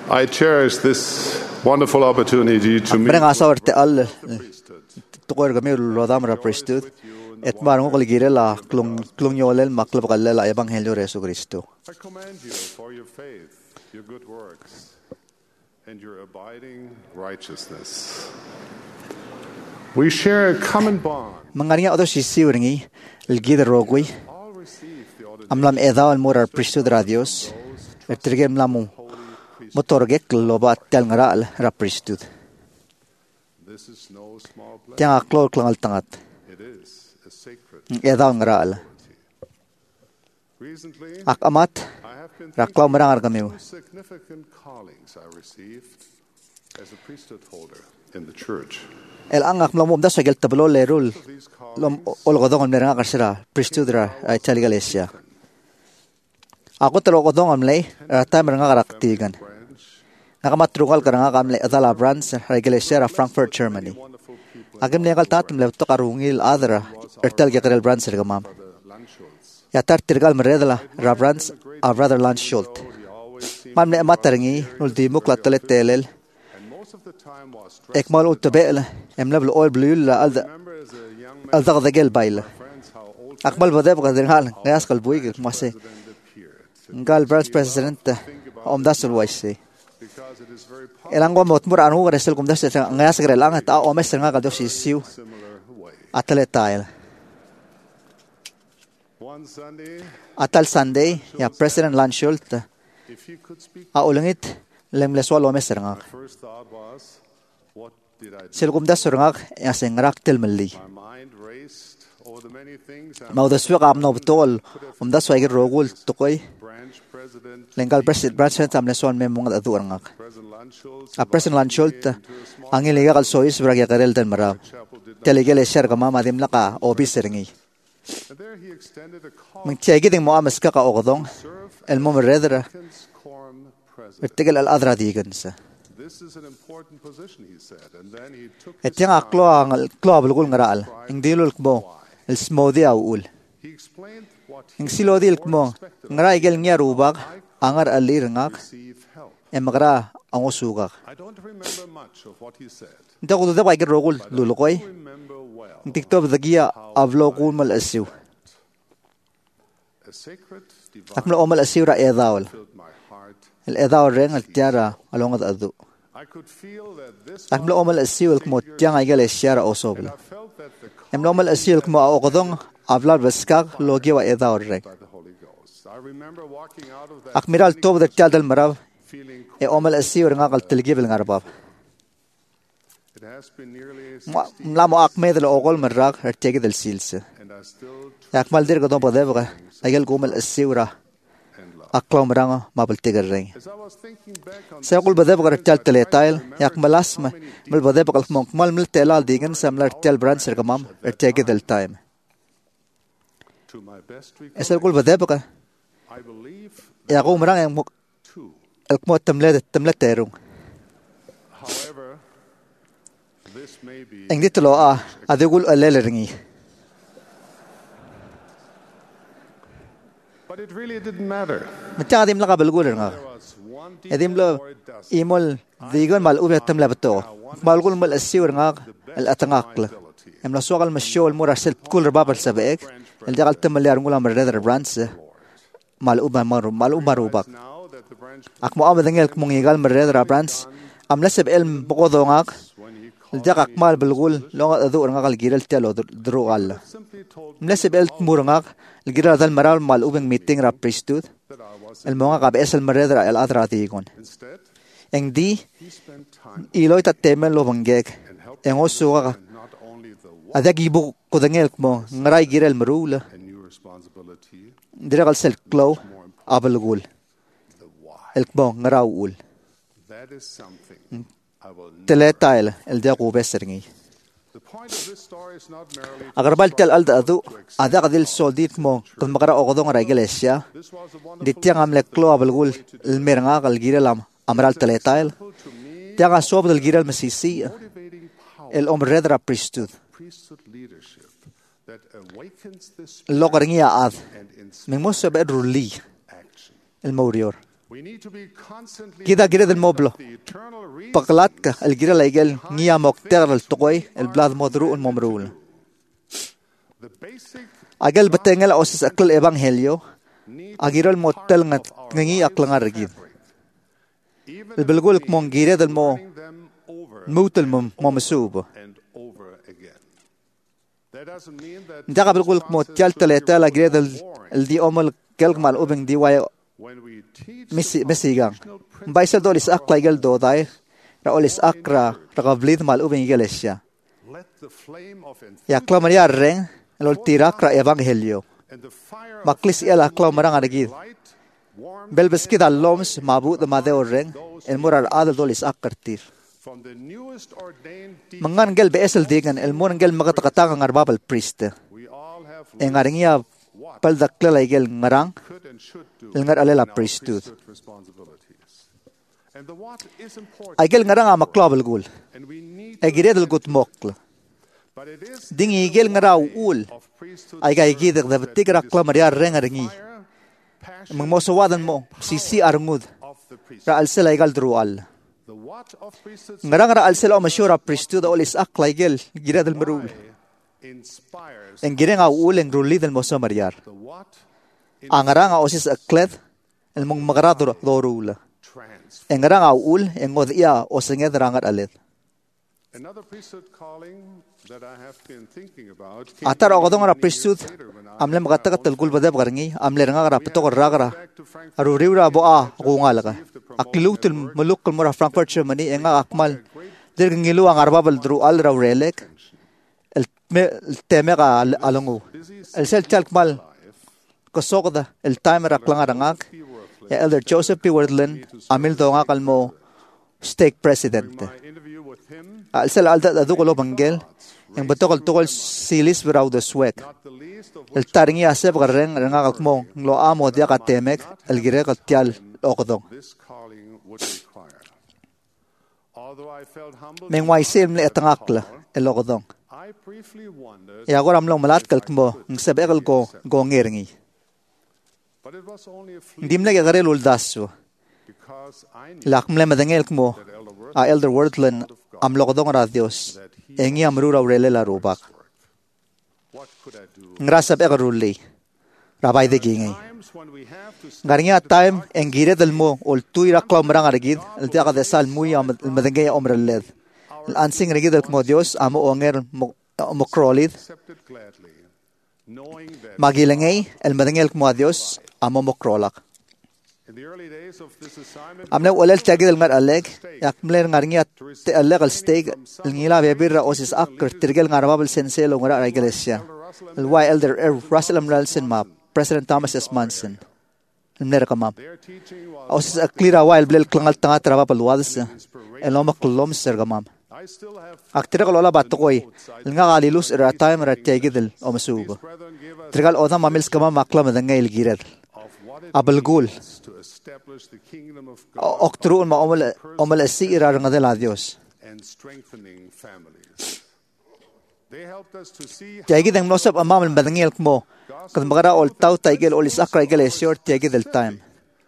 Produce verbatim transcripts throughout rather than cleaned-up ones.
I cherish this wonderful opportunity to meet Mereka asal arte al tukar kami lodam ra priesthood. Et barang ko ligire la klung klung yolel maklub kalle la evangelio Yesu Kristo. I commend you for your faith, your good works, and your abiding righteousness. We share a common bond. Mangarinya odo sisi uringi ligide rogui. All receive the ordination Amlam edao al mura priesthood radios. Ertrige mlamu motorgek loba tel ngara al ra priesthood. This is no small blessing. Tiang aklol klangal tangat. It is a sacred. Edao ngara al. Recently, Ak amat I have been raklaw thinking merangar of kami. two significant callings I received as a priesthood holder in the church. El angak mlamu da sagel tablo lerul. These Lom callings olgodong am merangar karsira priesthood ra ay chaligalesia. Ako talo kodong am lay rata merangar aktigan. branch, Nakamatrugal karanga kamle adala branch regalesia ra Frankfurt, Germany. wonderful people, Agam legal tatum lev to karungil adra ertel gekrel branch regamam. the Landschultz. Yatar tirgal meredala ra branch a brother Lance Schult. He always seemed Mam ne mataringi ultimo klatale telel and most of the time was stressed. ekmal utbel emlabl oil blue la alda Remember as a young man, alda dagel baila. friends, how old Akmal badeb gadingal ngas kalbuig mase. president appeared. Ngal branch president om dasul waisi. Because it is very Elangwa motmur anu resel kum das ngas grelang ta omes nga kaldo sisiu similar way. atletail. One Sunday, Atal Sunday ya President Lance Schult if he could speak, a ulungit lemleswal omes nga. my first thought was, what did I do? Silkum das surngak ya sengrak tel melli. My mind raced over the many things I'm Maudaswa kam no btol um das waigir rogul tukoy branch president, lengal president president am leswan memong adu ngak. President Landschultz, A President Lance Schult ang iliga kal sois bragya karel ten marab. chapel did not. Telegel share kama madim laka obi seringi. And there he extended a call Ming tiagi ding mo amas ka ka ogodong to serve el mo redra Lincoln's quorum president. vertigal al adra digens. This is an important position, he said. And then he took Et his yang time. aklo ang klo bulgul ngaral. Ing dilul mo el smodi au ul. He explained what Ing he silodi il mo ngara igel nya rubag angar alir ngak received help. emgra ang usugak. I don't remember much of what he said. Nda ko da waigir rogul lulukoy. I remember well Ing tiktob dagia avlo kul mal asiu. a sacred divine Aklo omal asiu ra edawl. filled my heart. El edawl reng al tiara along adu. I could feel that this Aklo omal asiu el mo tiang igel shara osobla. I felt that the call Em normal asiu el mo ogodong avlar beskak logi wa edawl reng. by the Holy Ghost. I remember walking out of that Akmiral tob da tial dal marab feeling e omal asiu ngak al tilgibel ngarbab. it has been nearly Ma- sixty mla mo akmed el ogol marrak ertegi del silse. and I still Akmal dir godon podebga agel gumal asiura and love. aklom ranga mabel tigerreng. As I was thinking back on Sa kul badebga ertel teletail yak malasma mel badebga al monk mal mel telal digen samlar tel branch ergamam ertegi del time. to my best Esel recollection, kul badebga I believe ya gum rang yang two. el mo temlet temlet terung. However, this may be Eng dit lo a adugul aleleringi. but it really didn't matter. Matya dim la kabelgul nga. There was one Edim detail lo or a dozen. imol digon mal ubya temla beto. Malgul mal asiur nga el atangakla. Em la sogal mashol mura sel kul babal sabek. El jagal temli arngula mereder branch mal uba maru mal umarubak. Now that the branch Ak mo amadengel kung igal mereder branch am laseb el bokodongak. when he El jak mal belgul longa adu nga kal girel telo drugal. simply told Mlaseb el murangak el girel dal maral mal ubeng meeting ra priesthood. that I was El monga kab esel mereder el adra tigon. instead Eng di he spent time iloy ta temen lo banggek. and helped Eng osuga not only the one adag ibu kodengel mo ngaray girel merula. a new responsibility, Dirakal sel klo abelgul. the why. El kmo ngaraw ul. That is something I will never. Teletail el dia ko beseringi. The point of this story is not merely to Agarbal tel instruct alda adu to accept. ada kadil soldit mo kung makara okodong ra iglesia. This was a wonderful Ditya ngam le klo abelgul el meranga kal girelam amral teletail. example to me, Tianga sob del girel mesisi motivating power, el omredra priesthood. priesthood leadership that awakens this Lo karingia ad. and inspires Mingmo sa bedruli action. el morior. Kita gira del moblo. Paklat ka al gira laigel ngia mokter al tokoy el blad modru un momrul. Agel betengel osis akal evangelio. Agiral motel ngat ngi aklangar gid. El belgul kmong gira del mo mutel mom momsubo. Daga belgul kmo tial taleta la gira del el di omal kelkmal ubeng di way mesigang. Baisal dolis akla igel do dai ra olis akra ra vlid mal ubeng igelesya. Ya klamaria reng el tirakra evangelio. Maklis el akla marang argid. Bel beskid alloms mabu de madeo reng el murar adal dolis akartir. Mangan gel beesel digan el muran gel magatakatang ngarbab al priest. Engaringia pal dakla igel ngarang el ngar alela priesthood. Igel ngarang ama klabel gul. Egiredel gut mokla. Ding igel ngaraw ul. Aiga igidig da betigra klamaria rengaringi. Mangmosawadan mo sisi arngud. Ra alsela igal drual. Ngarang ra alsela o masyura priesthood olis akla igel giredel marul. Engireng au ul eng ruli del mosa mariar. Angarang au osis aklet el mong magarador dorula. Engarang au ul engod ia osenged rangat alet. Atar ogodong ra priesthood amle magatagat telgul badab garngi amle ranga ra patog ragra aru riura bo a gungalaga akilutul muluk mura Frankfurt Germany enga akmal dirgingilu ang arbabal dru al ra relek el temega alongu el sel chalkmal kosogda el timer aklanga rangak ya elder Joseph P. Wordland amil donga kalmo stake president al sel alda dugulo bangel yang betul betul silis berau de swek. El taringi asep gareng rengak mo lo amo dia katemek el gire katial okodong. Mengwai sim le etangakla el okodong. Ya agora amlong malat kalkmo ng sebekal go go ngeringi. Dimle gare luldaso. Lakmle madengel kmo a elder Wordland amlokodong ra Dios. Engi amrura urele la rubak. Ngrasab egaruli. Rabay de gingi. Ngaringa time engire del mo ol tuira klamrang argid el tiaga de sal muy am el medengay omreled. El ansing regid el mo Dios amo onger mo krolid. Magilengay el medengay mo Dios amo mo krolak. Amne olel tagi del ngar aleg yakmler ngaringia te aleg al steg el ngila bebir osis akr tirgel ngarbabel senselo ngara iglesia el y elder Russell M. Nelson ma President Thomas S. Manson el nera kamam osis aklira wa el blel klangal tanga traba palwadas el oma klom ser kamam aktira kalola batokoy el ngagalilus era time ra tagi del omasugo tirgal oda mamils kamam akla madangay el gired abelgul Octru ma omal omal asira rangadel a Dios. Tiagi deng nosap amam el badangel kmo kad magara ol tau taigel ol isakra igel esyor tiagi del time.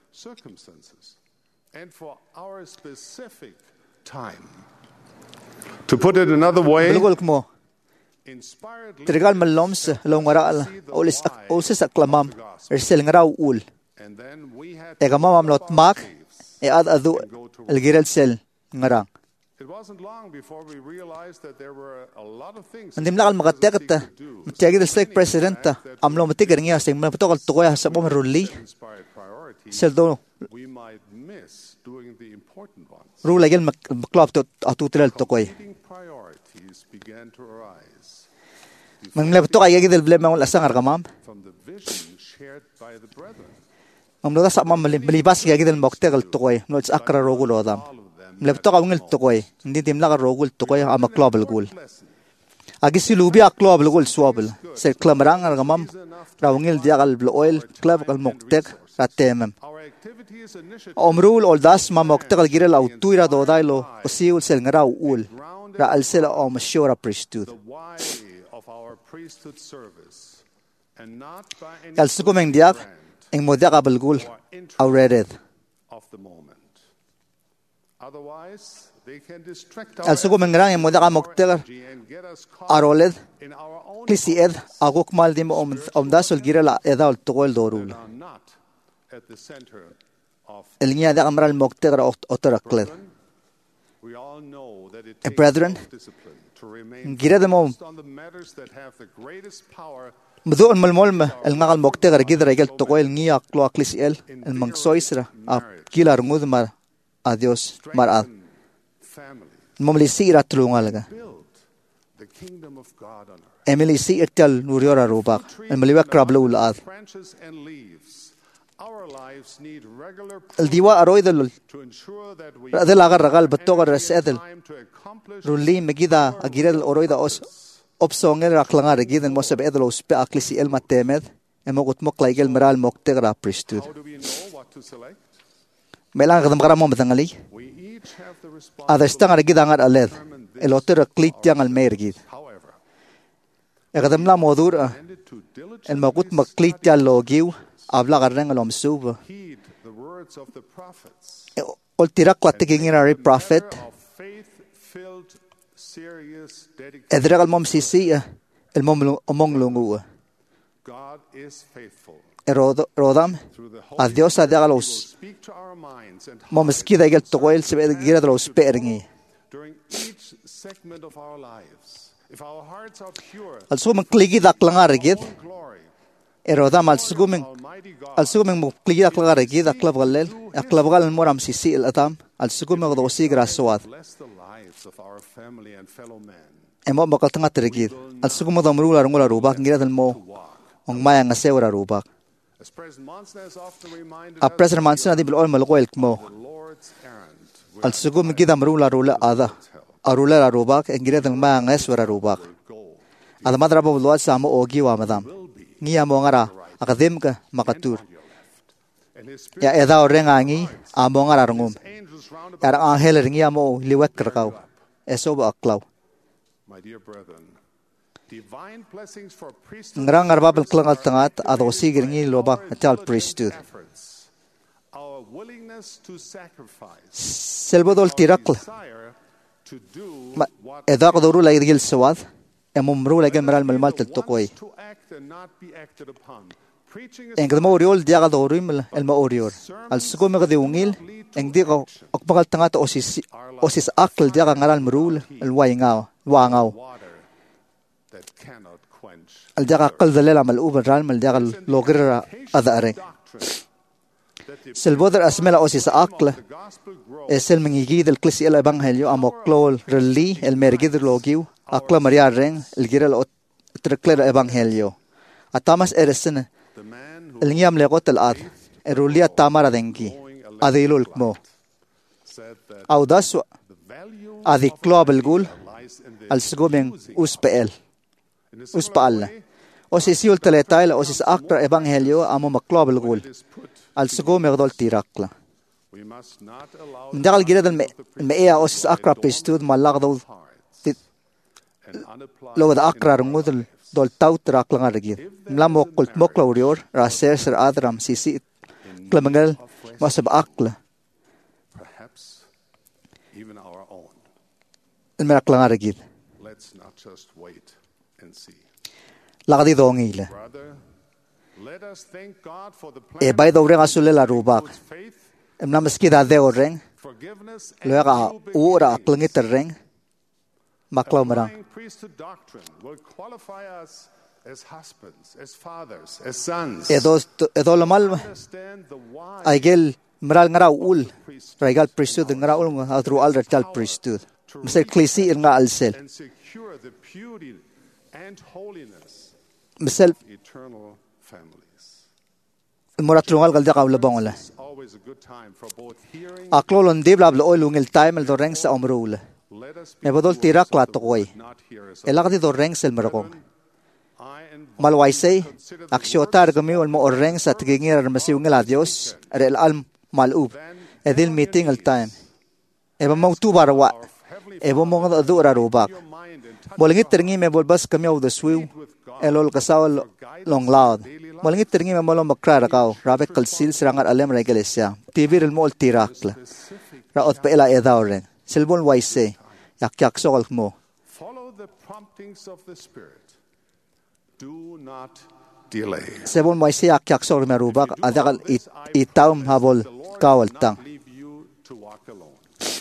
To put it another way, Belugol kmo trigal maloms lo ngara ol is ol sisaklamam ersel ngaraw ul. Ega mama mlot mak e ad adu el girel sel ngarang. Andim lakal makatekata matiagi del stake presidenta amlo matigar niya sing mapatokal tukoy sa bom ruli sel do rule agel maklop to atutrel tukoy. Manglap to kay del blema wala sangar kamam. Amlo sa mam malibas kaya gidel moktegal tukoy no it's akra rogul odam lepto ka ngel tukoy hindi timla ka rogul tukoy ama global gul agi silubi a global gul swabel se klamrang ar gamam rawngil diagal oil club kal moktek ratemem omrul oldas ma moktegal girel au tuira dodailo osiul sel ngraw ul ra alsela om shora priesthood kal sukumeng diak ing modia kabelgul aurered the moment. Otherwise, they can distract Al sugo mengrang e moda ka mokter and get us caught aroled in our own klisi ed agok mal dim om om dasol girala eda ol togol dorul. are not at the center of El nya da amral mokter otoraklet. we all know that it Eh, takes brethren, self-discipline to remain gira de mom focused on the matters that have the greatest power Mdo al malmolme el ngal mokter gidra gel togol ngia klo klisi el el mangsoisra ap kilar ngud mar adios mar ad. and family. Momlisi ira tulungalaga. Build the kingdom of God on earth. Emily si etel nuriora rubak. El maliwa krablo ulad. Branches and leaves. Our lives need regular El diwa aroidel to ensure that we radel agar ragal batogar resedel. time to accomplish Ruli megida agirel oroida os opsongel raklangar giden mosab edel ospe aklisi el matemed. Emogut moklaigel meral moktegra priesthood. how do we know what to select? Melang gadam gara mom batangali. We each have the Ada responsibility. stang argid angar aled. El oter klit yang al mergid. However, Egadam la modur intended to diligently el magut maklit ya logiu abla garreng al omsuba. heed the words of the prophets. Ol tirak kwatigingir ari prophet. Of faith-filled, serious dedication. Edreg al mom sisi el mom omong lungu. God is faithful. Rodam Through the Holy adios Spirit, adiaga He will los speak to our minds and mom hearts skida gel togoel sebe gira de los peringi. during each segment of our lives. If our hearts are pure, Al sumeng kligi dak langar gid. in glory, Erodam al sumeng Almighty God, al sumeng mo kligi dak langar gid aklab galel aklab gal moram sisi el atam al sumeng dosi graswad. bless the lives of our family and fellow men. Emo bakal tengah tergid. Al sumeng mo mrula rungula rubak gira del mo ong maya ngasewra rubak. As President Monson has often reminded A us, president mansun adi bil ol malgoel mo. the Lord's errand will Al sumeng gida mrula rula ada. Arula la rubak engira del maya ngasewra rubak. go. Ada madra bo luat samo ogi wa madam. Ngia mo ngara akadim ka makatur. And His Spirit Ya eda orang angi amo ngara rungum. angels round about. Era angel ringia mo liwat kerkau. Eso ba aklau. My dear brethren, divine blessings for priesthood Ngrang arba bel klangal tangat ado sigir ngi loba atal priesthood. efforts, our willingness to sacrifice, Selbodol tirakl. desire to do Ma what eda qaduru la yidgil sawad. Emumru la meral malmal tel tokoy. to act and not be acted upon. Preaching is Engd mo oriol dia qad orim el ma orior. Al sugo me qad ungil eng di ko akbagal tangat osis osis akl dia ngaral mrul el waingaw wangaw. water that cannot quench. Al dia qal dalela mal uber ral mal dia logir adareng. Doctrine that the Selbodar asmela osis akl. gospel grows Es el mengigid el klisi el evangelio amoklol reli el mergid logiu akla maria reng el gira el trekler evangelio. Atamas eresen the man who el ngiam legot el ad erulia tamara dengi adilul kmo. said that Audas the value adi klobel gul lies in the al sgomeng uspel in the uspal. Osisiul teletail osis akra evangelio amo maklobel gul is put. al sgomeng dol tirakla. We must not allow Ndagal gira del mea osis akra pistud malagdo and unapplied lo da akra ngudel dol taut raklang argid mlamo kult mokla urior raser ser adram sisi klamangal masab akla perhaps even our own. meraklang argid Let's not just wait and see. lagdi dongile Brother, let us thank God for the e plan bay do reng asule la rubak of faith, emna meski da de oreng forgiveness, and lo ga new ura beginnings. aklangi tereng maklaw marang Applying priesthood doctrine will qualify us as husbands, as fathers, as sons. e do e do lamal Understand the why aigel meral ngara ul raigal priesthood ngara ul atru al tal priesthood mesel klisi nga alsel and secure the purity and holiness mesel of eternal families. moratrungal galda kawla bangola It's always a good time for both hearing. aklolon dibla blo oil ungel time el do reng sa omrule Let us be e bodol doers tirak of la the tokoy word, not hearers of elagdi do reng sel meragong I invite malwaisay you to consider the aksyotar works gami ol mo oreng sa tigingir masiungel adios rel al malub edil meeting al time eba mo tu barwa of Heavenly eba mo ngad adu rarubak your mind and touch bolingit teringi me bolbas kami au the swiu elol kasawal long loud daily Malingit tiringi mamalo makra kau, rabe kalsil serangat alem regelesya. T V rel mol tirakla. Raot pa ila edaw rin. Silbon waise, yak yak sokal mo. Follow the promptings of the Spirit. Do not delay. Sebon waise yak yak sokal merubak, adakal itaw habol kawal tang. Leave you to walk alone.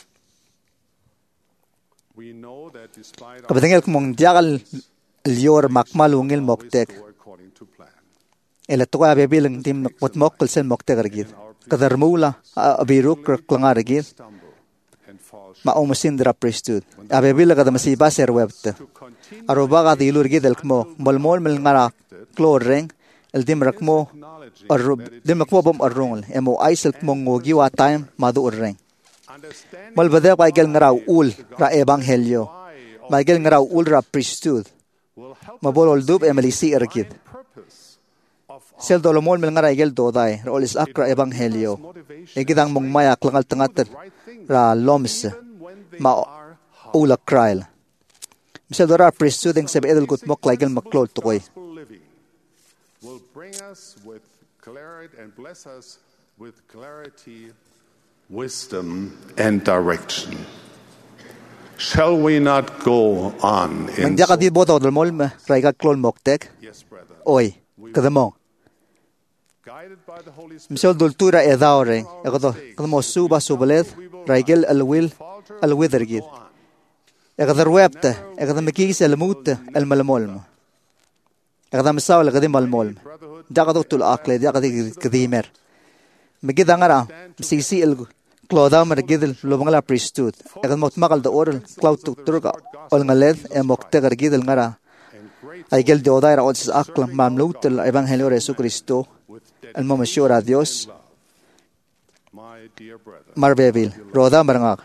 We know that despite our Kabatengel kumong diakal liyor makmalungil moktek. according to plan. Ela tuwa bebilang tim nakpot mokkel sen moktek argid. Kadarmula abiruk klangar argid. Stumble and fall short. Maumasindra priesthood. Abebila kada masiba ser webte. Aroba kada ilur gid elkmo. Molmol mel ngara kloreng. El dim rakmo. Arub dim rakmo bom arrongl. Emo aisel kmo ngogi wa time madu urreng. Understand Malbade pa igel ngara ul ra ebanghelyo. Magel ngara ul ra priesthood. will help Mabolol dub emelisi ergid. purpose of Sel dolomol mel ngara igel dodai. Ra olis akra ebanghelyo. Egidang mong maya klangal tangater ra loms. Ma ula krail. Misal dora priesthood ang sabi edel gut mok laigel maklol tukoy. gospel living will bring us with clarity and bless us with clarity, wisdom, and direction. Shall we not go on in Nang diya ka di boto dolmol me raiga klol moktek. yes, brethren, Oy, kadamong. guided by the Holy Spirit, Misal dultura edao reng. Ekado kadamo suba subalet raigel alwil alwithergid. Ekadar webte ekadam mikis elmute elmalmolm. Ekadam saw lagadim malmolm. Diya ka tul akle diya ka di kadimer. Migid angara sisi el Cloda margidel lubangala priesthood. Ekad mot makal da oral cloud to turga ol ngaled e mokte gargidel ngara. Ay gel de odaira odsis aklam mamlut el evangelio Jesu Cristo. El momashur a Dios my dear brethren, marbevil. Roda marangak.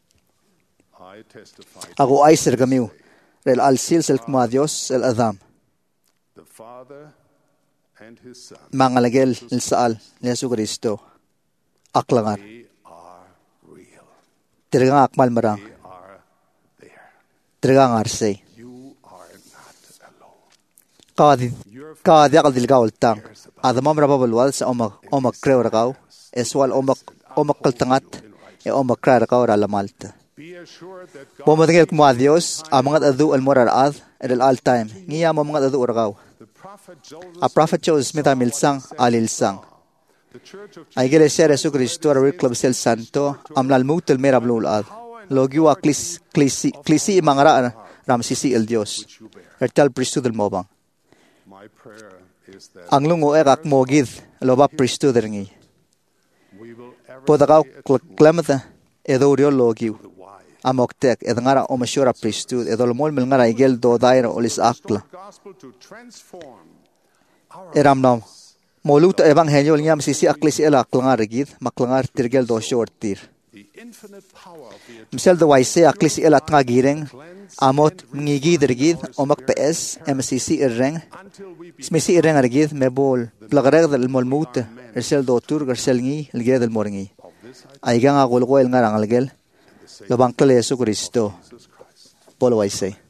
I testify Ako ay sergamiu. Rel al sil sel kma Dios el adam. the Father and His Son, Mangalagel el saal ni Jesu Cristo. Aklangar. they are real. Tirgang akmal marang. They are there. Tirgang arsay. You are not alone. Kadi kadi akal dilgaw tang. Adamam rababulwal sa omak omak kreo rakaw. Eswal omak omak kaltangat e omak kra rakaw ralamalta. Be assured that God, Pumatengel kuma Dios amangat adu al morar ad el all time. Ngiya mo mangat adu rakaw. the prophet Joseph, A prophet Joseph Smith milsang alilsang. the Church of Ay iglesia Jesu Cristo ar club sel santo amlal mutel merablul ad. Logiwa klis klisi klisi mangara ram sisi el Dios. Ertal priesthood del mobang. my prayer is that Ang lungo ekak mogid loba priesthood ringi. we will ever Podakaw stay attuned klemata edorio logiw. to the why. Amoktek edngara omashura priesthood edolmol mel ngara igel do daira olis akla. Gospel to transform our Eramnom. Moluto evangelio ngam sisi aklis ela aklangar rigid maklangar tirgel do shortir. the infinite power of the Misal do waise aklis ela tngagireng amot ngigi dirgid omak ps mcc irreng until we be smisi irreng argid mebol plagreg del molmut ersel do tur ersel ngi lged del morngi. of this Aigang agulgo el ngarang algel lo bangkle Jesu Cristo Jesus Christ. polo waise.